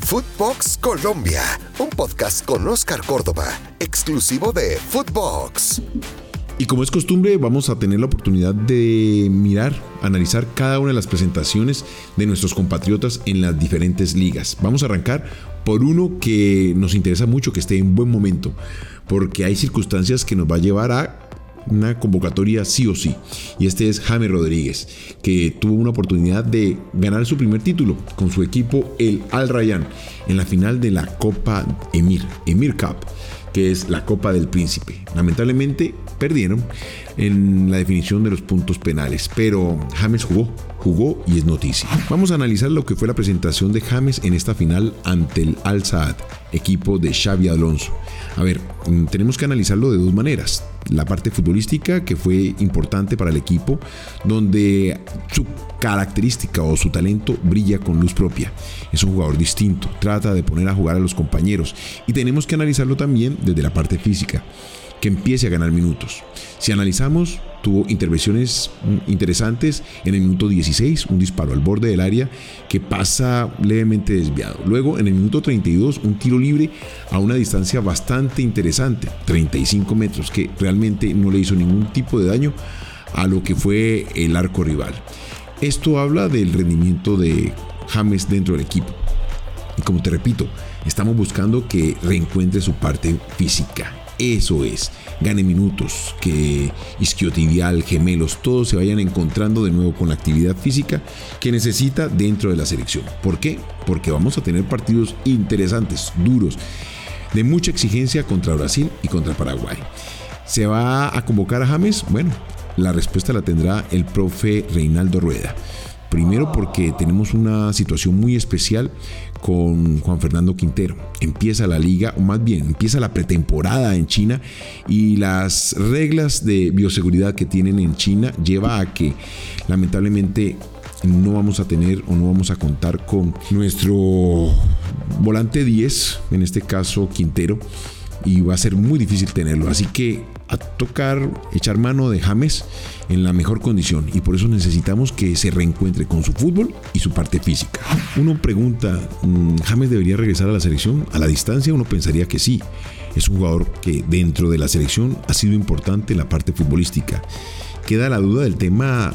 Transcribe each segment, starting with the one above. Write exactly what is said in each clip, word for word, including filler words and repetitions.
Footbox Colombia, un podcast con Oscar Córdoba, exclusivo de Footbox. Y como es costumbre, vamos a tener la oportunidad de mirar, analizar cada una de las presentaciones de nuestros compatriotas en las diferentes ligas. Vamos a arrancar por uno que nos interesa mucho que esté en buen momento, porque hay circunstancias que nos va a llevar a una convocatoria sí o sí, y este es James Rodríguez, que tuvo una oportunidad de ganar su primer título con su equipo, el Al Rayyan, en la final de la Copa Emir, Emir Cup, que es la Copa del Príncipe. Lamentablemente perdieron en la definición de los puntos penales, pero James jugó, jugó y es noticia. Vamos a analizar lo que fue la presentación de James en esta final ante el Al Saad, equipo de Xabi Alonso. A ver, tenemos que analizarlo de dos maneras. La parte futbolística, que fue importante para el equipo, donde su característica o su talento brilla con luz propia. Es un jugador distinto, trata de poner a jugar a los compañeros, y tenemos que analizarlo también desde la parte física, que empiece a ganar minutos. Si analizamos, tuvo intervenciones interesantes en el minuto dieciséis, un disparo al borde del área que pasa levemente desviado. Luego, en el minuto treinta y dos, un tiro libre a una distancia bastante interesante, treinta y cinco metros, que realmente no le hizo ningún tipo de daño a lo que fue el arco rival. Esto habla del rendimiento de James dentro del equipo. Y como te repito, estamos buscando que reencuentre su parte física. Eso es, gane minutos, que isquiotibial, gemelos, todos se vayan encontrando de nuevo con la actividad física que necesita dentro de la selección. ¿Por qué? Porque vamos a tener partidos interesantes, duros, de mucha exigencia contra Brasil y contra Paraguay. ¿Se va a convocar a James? Bueno, la respuesta la tendrá el profe Reinaldo Rueda. Primero porque tenemos una situación muy especial con Juan Fernando Quintero. Empieza la liga, o más bien empieza la pretemporada en China, y las reglas de bioseguridad que tienen en China lleva a que lamentablemente no vamos a tener o no vamos a contar con nuestro volante diez, en este caso Quintero, y va a ser muy difícil tenerlo. Así que a tocar echar mano de James en la mejor condición, y por eso necesitamos que se reencuentre con su fútbol y su parte física. Uno pregunta, ¿James debería regresar a la selección? A la distancia uno pensaría que sí. Es un jugador que dentro de la selección ha sido importante en la parte futbolística. Queda la duda del tema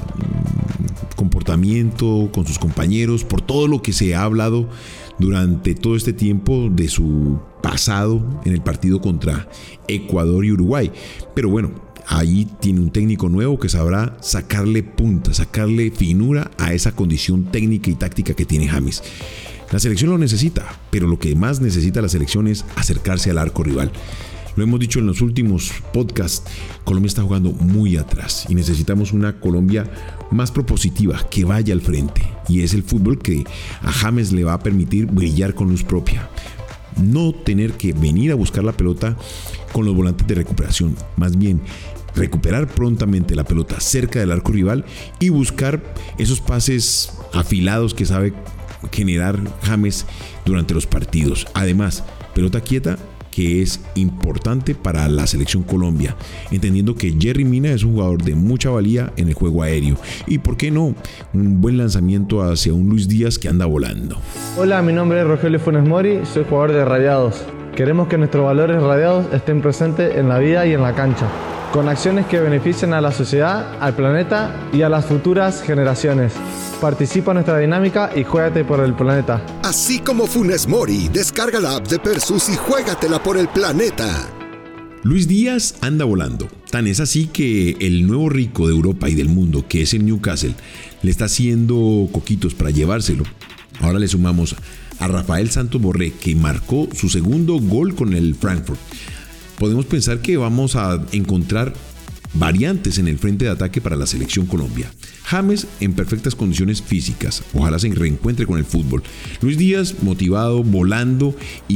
comportamiento con sus compañeros, por todo lo que se ha hablado durante todo este tiempo de su pasado en el partido contra Ecuador y Uruguay. Pero bueno, ahí tiene un técnico nuevo que sabrá sacarle punta, sacarle finura a esa condición técnica y táctica que tiene James. La selección lo necesita, pero lo que más necesita la selección es acercarse al arco rival. Lo hemos dicho en los últimos podcasts, Colombia está jugando muy atrás y necesitamos una Colombia más propositiva, que vaya al frente. Y es el fútbol que a James le va a permitir brillar con luz propia. No tener que venir a buscar la pelota con los volantes de recuperación, más bien recuperar prontamente la pelota cerca del arco rival y buscar esos pases afilados que sabe generar James durante los partidos. Además, pelota quieta, que es importante para la selección Colombia, entendiendo que Yerry Mina es un jugador de mucha valía en el juego aéreo, y por qué no, un buen lanzamiento hacia un Luis Díaz que anda volando. Hola, mi nombre es Rogelio Funes Mori, soy jugador de Radiados. Queremos que nuestros valores radiados estén presentes en la vida y en la cancha, con acciones que beneficien a la sociedad, al planeta y a las futuras generaciones. Participa en nuestra dinámica y juégate por el planeta. Así como Funes Mori, descarga la app de Persus y juégatela por el planeta. Luis Díaz anda volando. Tan es así que el nuevo rico de Europa y del mundo, que es el Newcastle, le está haciendo coquitos para llevárselo. Ahora le sumamos a Rafael Santos Borré, que marcó su segundo gol con el Frankfurt. Podemos pensar que vamos a encontrar variantes en el frente de ataque para la selección Colombia. James en perfectas condiciones físicas, ojalá se reencuentre con el fútbol. Luis Díaz motivado, volando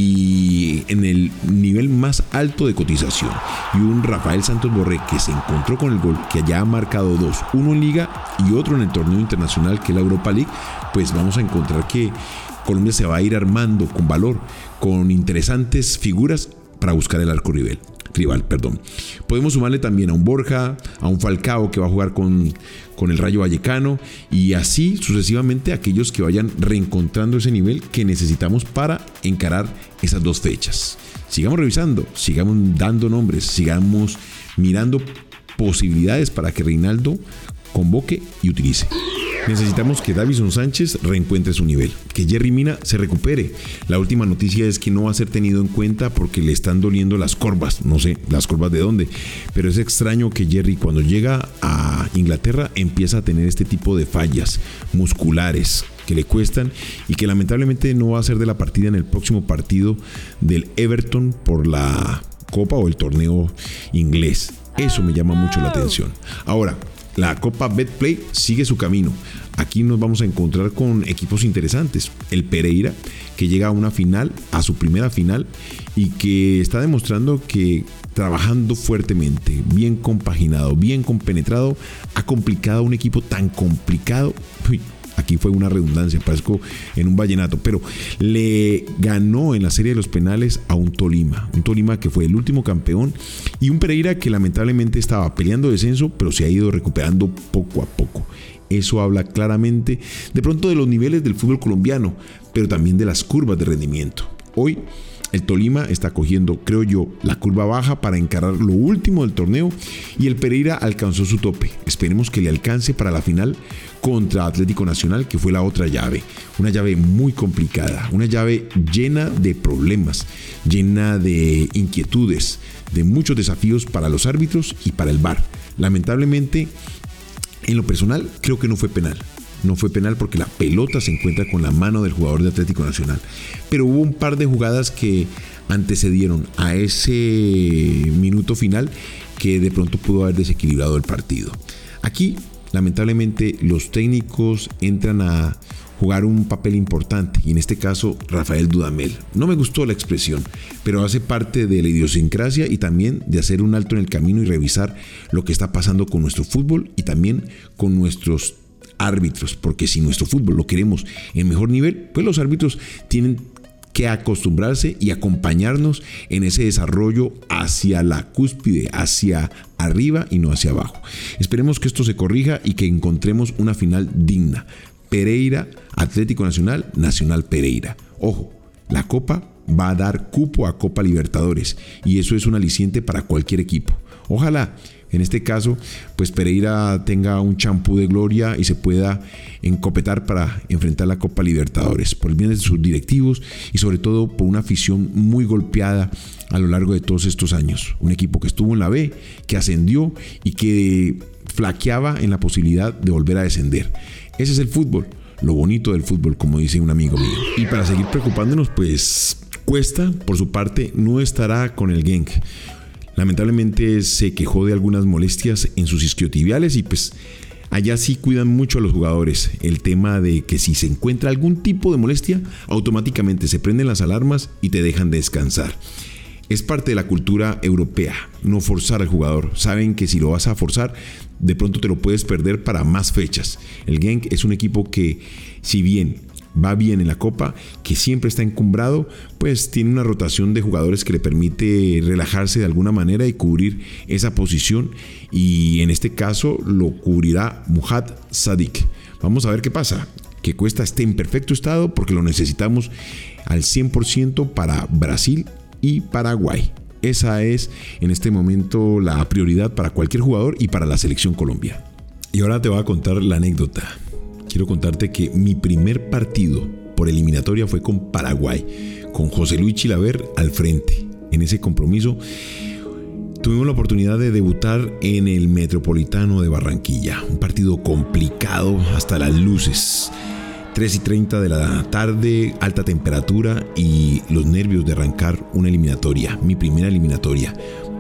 y en el nivel más alto de cotización. Y un Rafael Santos Borré que se encontró con el gol, que ya ha marcado dos, uno en Liga y otro en el torneo internacional que es la Europa League. Pues vamos a encontrar que Colombia se va a ir armando con valor, con interesantes figuras para buscar el arco rival. rival, perdón. Podemos sumarle también a un Borja, a un Falcao que va a jugar con, con el Rayo Vallecano y así sucesivamente aquellos que vayan reencontrando ese nivel que necesitamos para encarar esas dos fechas. Sigamos revisando, sigamos dando nombres, sigamos mirando posibilidades para que Reinaldo convoque y utilice. Necesitamos que Davison Sánchez reencuentre su nivel, que Yerry Mina se recupere. La última noticia es que no va a ser tenido en cuenta porque le están doliendo las corvas, no sé, las corvas de dónde, pero es extraño que Yerry cuando llega a Inglaterra empieza a tener este tipo de fallas musculares que le cuestan y que lamentablemente no va a ser de la partida en el próximo partido del Everton por la Copa o el torneo inglés. Eso me llama mucho la atención. Ahora, la Copa Betplay sigue su camino. Aquí nos vamos a encontrar con equipos interesantes. El Pereira, que llega a una final, a su primera final, y que está demostrando que trabajando fuertemente, bien compaginado, bien compenetrado, ha complicado a un equipo tan complicado. Uy, aquí fue una redundancia, parezco en un vallenato, pero le ganó en la serie de los penales a un Tolima, un Tolima que fue el último campeón y un Pereira que lamentablemente estaba peleando descenso, pero se ha ido recuperando poco a poco. Eso habla claramente de pronto de los niveles del fútbol colombiano, pero también de las curvas de rendimiento. Hoy el Tolima está cogiendo, creo yo, la curva baja para encarar lo último del torneo y el Pereira alcanzó su tope. Esperemos que le alcance para la final contra Atlético Nacional, que fue la otra llave. Una llave muy complicada, una llave llena de problemas, llena de inquietudes, de muchos desafíos para los árbitros y para el V A R. Lamentablemente, en lo personal, creo que no fue penal. No fue penal porque la pelota se encuentra con la mano del jugador de Atlético Nacional. Pero hubo un par de jugadas que antecedieron a ese minuto final que de pronto pudo haber desequilibrado el partido. Aquí, lamentablemente, los técnicos entran a jugar un papel importante y en este caso Rafael Dudamel. No me gustó la expresión, pero hace parte de la idiosincrasia y también de hacer un alto en el camino y revisar lo que está pasando con nuestro fútbol y también con nuestros árbitros, porque si nuestro fútbol lo queremos en mejor nivel, pues los árbitros tienen que acostumbrarse y acompañarnos en ese desarrollo hacia la cúspide, hacia arriba y no hacia abajo. Esperemos que esto se corrija y que encontremos una final digna. Pereira, Atlético Nacional, Nacional Pereira. Ojo, la Copa va a dar cupo a Copa Libertadores y eso es un aliciente para cualquier equipo. Ojalá en este caso, pues Pereira tenga un champú de gloria y se pueda encopetar para enfrentar la Copa Libertadores, por el bien de sus directivos y sobre todo por una afición muy golpeada a lo largo de todos estos años. Un equipo que estuvo en la B, que ascendió y que flaqueaba en la posibilidad de volver a descender. Ese es el fútbol, lo bonito del fútbol, como dice un amigo mío. Y para seguir preocupándonos, pues Cuesta, por su parte, no estará con el Genk. Lamentablemente se quejó de algunas molestias en sus isquiotibiales y pues allá sí cuidan mucho a los jugadores. El tema de que si se encuentra algún tipo de molestia, automáticamente se prenden las alarmas y te dejan descansar. Es parte de la cultura europea, no forzar al jugador. Saben que si lo vas a forzar, de pronto te lo puedes perder para más fechas. El Genk es un equipo que, si bien va bien en la Copa, que siempre está encumbrado, pues tiene una rotación de jugadores que le permite relajarse de alguna manera y cubrir esa posición, y en este caso lo cubrirá Muhad Sadik. Vamos a ver qué pasa, que Cuesta esté en perfecto estado porque lo necesitamos al cien por ciento para Brasil y Paraguay. Esa es en este momento la prioridad para cualquier jugador y para la selección Colombia. Y ahora te voy a contar la anécdota. Quiero contarte que mi primer partido por eliminatoria fue con Paraguay, con José Luis Chilaver al frente. En ese compromiso tuvimos la oportunidad de debutar en el Metropolitano de Barranquilla. Un partido complicado hasta las luces. tres y treinta de la tarde, alta temperatura y los nervios de arrancar una eliminatoria, mi primera eliminatoria.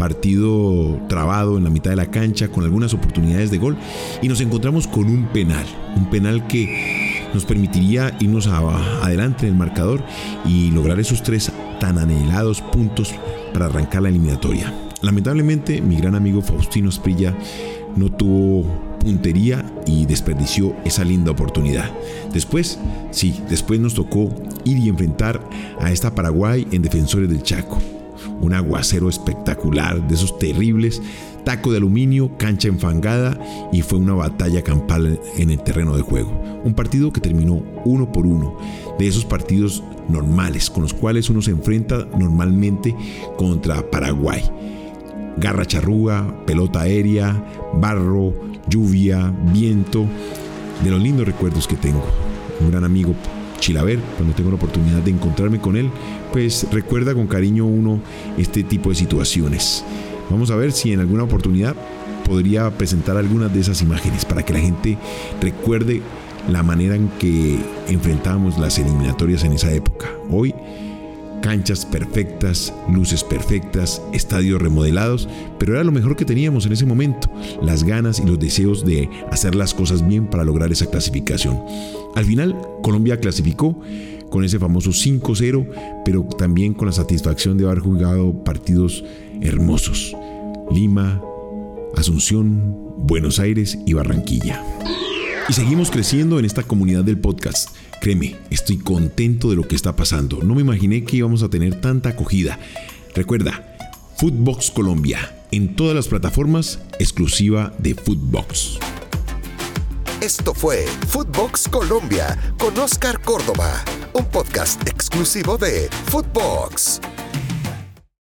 Partido trabado en la mitad de la cancha con algunas oportunidades de gol y nos encontramos con un penal, un penal que nos permitiría irnos a, adelante en el marcador y lograr esos tres tan anhelados puntos para arrancar la eliminatoria. Lamentablemente mi gran amigo Faustino Asprilla no tuvo puntería y desperdició esa linda oportunidad. Después, sí, después nos tocó ir y enfrentar a esta Paraguay en Defensores del Chaco. un aguacero espectacular, de esos terribles, taco de aluminio, cancha enfangada, y fue una batalla campal en el terreno de juego. Un partido que terminó uno por uno, de esos partidos normales con los cuales uno se enfrenta normalmente contra Paraguay. Garra charrúa, pelota aérea, barro, lluvia, viento, de los lindos recuerdos que tengo. Un gran amigo, Chilaver, cuando tengo la oportunidad de encontrarme con él, pues recuerda con cariño uno este tipo de situaciones. Vamos a ver si en alguna oportunidad podría presentar algunas de esas imágenes para que la gente recuerde la manera en que enfrentábamos las eliminatorias en esa época. Hoy, canchas perfectas, luces perfectas, estadios remodelados, pero era lo mejor que teníamos en ese momento, las ganas y los deseos de hacer las cosas bien para lograr esa clasificación. Al final, Colombia clasificó con ese famoso cinco cero, pero también con la satisfacción de haber jugado partidos hermosos. Lima, Asunción, Buenos Aires y Barranquilla. Y seguimos creciendo en esta comunidad del podcast. Créeme, estoy contento de lo que está pasando. No me imaginé que íbamos a tener tanta acogida. Recuerda, Footbox Colombia, en todas las plataformas, exclusiva de Footbox. Esto fue Footbox Colombia con Oscar Córdoba, un podcast exclusivo de Footbox.